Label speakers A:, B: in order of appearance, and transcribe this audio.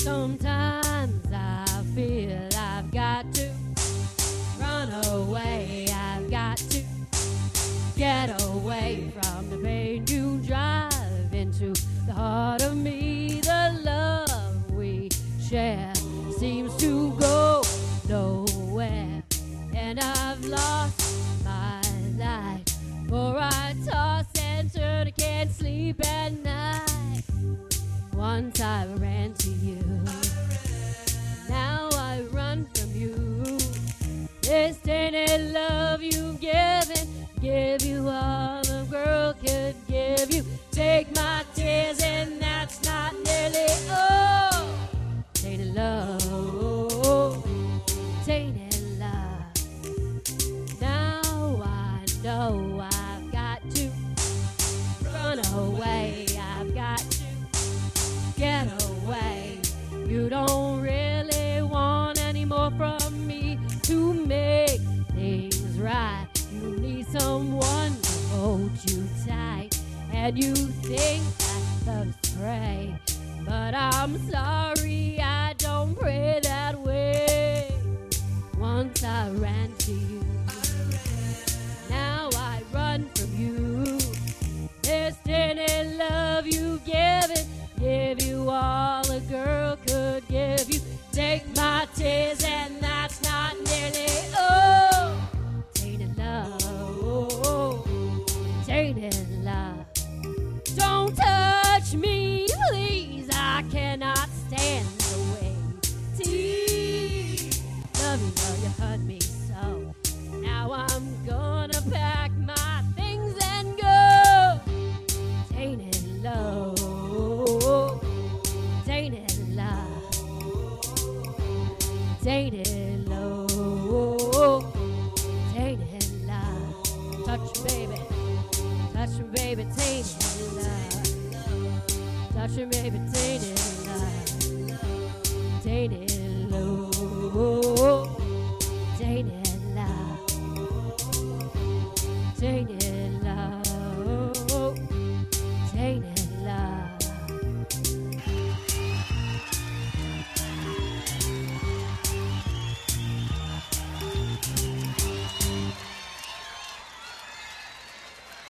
A: Sometimes I feel I've got to run away. I've got to get away from the pain you drive into the heart of me. The love we share seems to go nowhere, and I've lost my life, for I toss and turn, I can't sleep at night. Once I ran to you, now I run from you. This tainted love you've given, give you all a girl could give you. Take my tears and that's not nearly all. Tainted love, tainted love. Now I know I've got to run away. I've got to get away. You don't really want any more from me to make things right. You need someone to hold you tight, and you think that love's pray, but I'm sorry, I don't pray that way. Once I ran to you, now I run from you. This tainted love you give you all a girl could give you. Take my tears and that's not nearly all. Tainted love, tainted love. Don't touch me, please, I cannot stand the way. Love you hurt me so. Now I'm gonna pack my things and go. Tainted love, tainted love, tainted love, tainted love. Touch me, baby, tainted love. Touch me, baby, tainted love. Tainted love, tainted